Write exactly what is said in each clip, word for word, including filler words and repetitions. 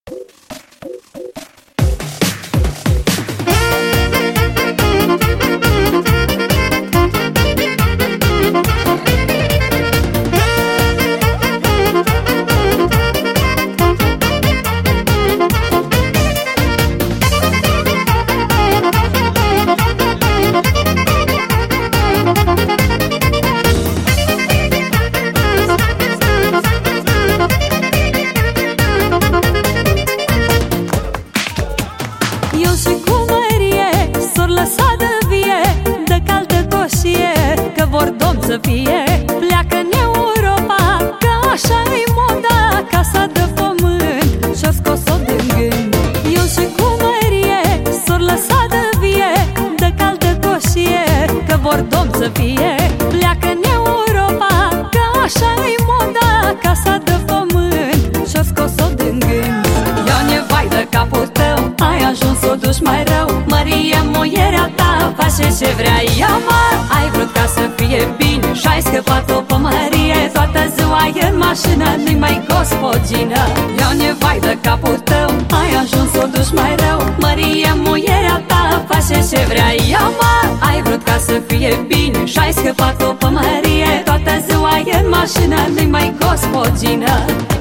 Să fie, pleacă în Europa, că așa-i moda, casa de pământ și-o scos-o din gând. Eu și cu mărie s-or lăsat de vie, de caldă coșie, că vor domn să fie. Pleacă în Europa, că așa-i moda, casa de pământ și-o scos-o din gând. Ione, vai de capul tău, ai ajuns o duci mai rău. Mărie, muierea ta, face ce vrea ea, mă. Ai vrut ca să fie bine și-ai scăpat-o pe Mărie. Toată ziua e în mașină, nu-i mai gospodină. Ione, vai de capul tău, ai ajuns o duci mai rău. Mărie, muierea ta, face ce vrea ea, mă. Ai vrut ca să fie bine și-ai scăpat-o pe Mărie. Toată ziua e în mașină, nu-i mai gospodină.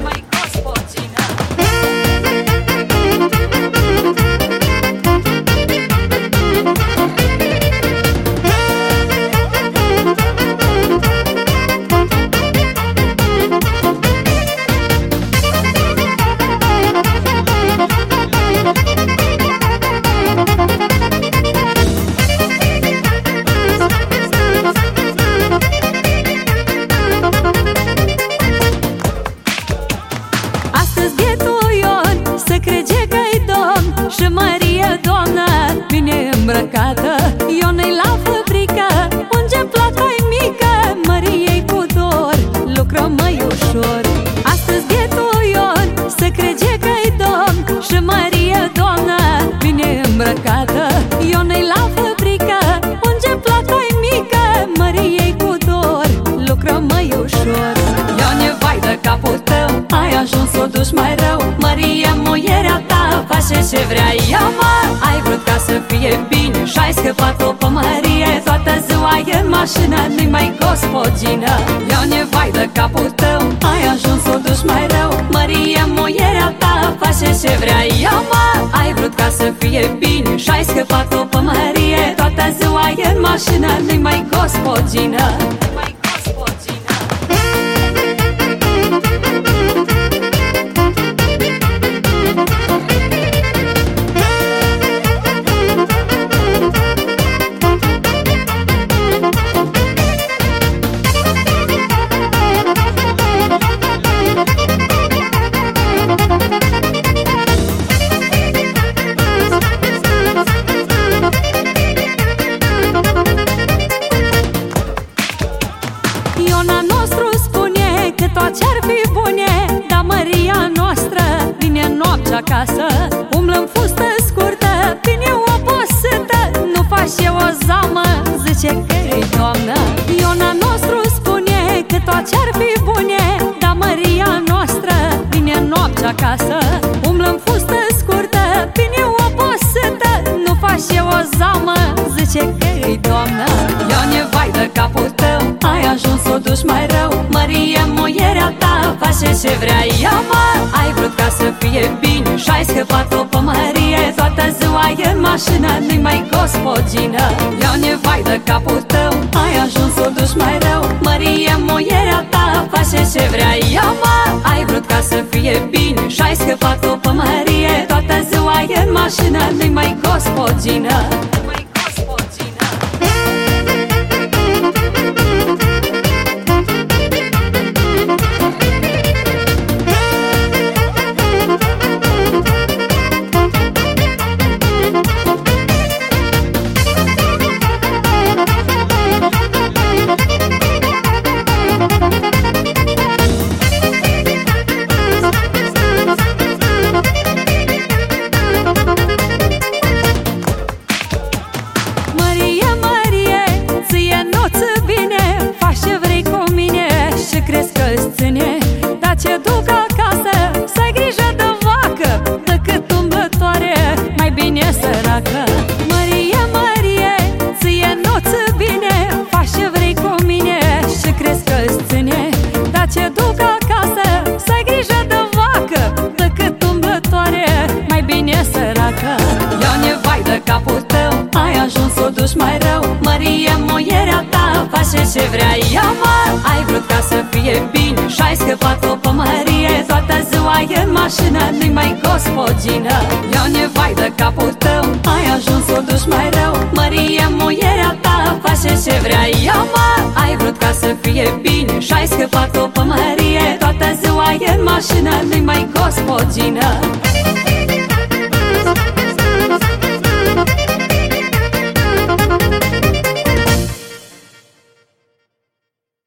Și Mărie, doamnă, bine îmbrăcată. Ione-i la fabrică, unge plata-i mică. Mărie-i cu dor, lucrăm mai ușor. Astăzi bietul Ion se crede că-i domn. Și Mărie, doamnă, bine îmbrăcată. Ione-i la fabrică, unge plata-i mică. Mărie-i cu dor, lucrăm mai ușor. Ione, vai de capul tău, ai ajuns o duci mai rău. Mărie, muierea ta, face ce vrea ea, mă. Ai vrut ca să fie bine și-ai scăpat-o pe Mărie. Toată ziua e în mașină, nu-i mai gospodină. Ione, vai de capul tău, ai ajuns o duci mai rău. Mărie, muierea ta, face ce vrea ea, mă. Ai vrut ca să fie bine și-ai scăpat-o pe Mărie. Toată ziua e în mașină, nu-i mai gospodină. Iona nostru spune că toate ar fi bune, dar Măria noastră vine noapte acasă. Umblă-n fustă scurtă, vine obosită, nu face o zamă, zice că-i doamnă. Iona nostru spune că toate ar fi bune, dar Măria noastră vine noapte acasă. Umblă-n fustă scurtă, vine obosită, nu face o zamă, zice că-i doamnă. Ione, vai de capul tău, ai ajuns o duci mai rău. Mărie, muierea ta, face ce vrea ea, mă. Ai vrut ca să fie bine și-ai scăpat-o pe Mărie. Toată ziua e în mașină, nu-i mai gospodină. Ione, vai de capul tău, ai ajuns o duci mai rău. Mărie, muierea ta, face ce vrea ea, mă. Ai vrut ca să fie bine și-ai scăpat-o pe Mărie. Toată ziua e în mașină, nu-i mai gospodină. duci mai rău. Mărie, muierea ta face ce vrea ea, mă. Ai vrut ca să fie bine și-ai scăpat-o pe Mărie. Toată ziua e în mașină, nu-i mai gospodină. Eu nevai de capul tău, ai ajuns să o duci mai rău. Mărie, muierea ta face ce vrea ea, mă. Ai vrut ca să fie bine și-ai scăpat-o pe Mărie. Toată ziua e în mașină, nu-i mai gospodină.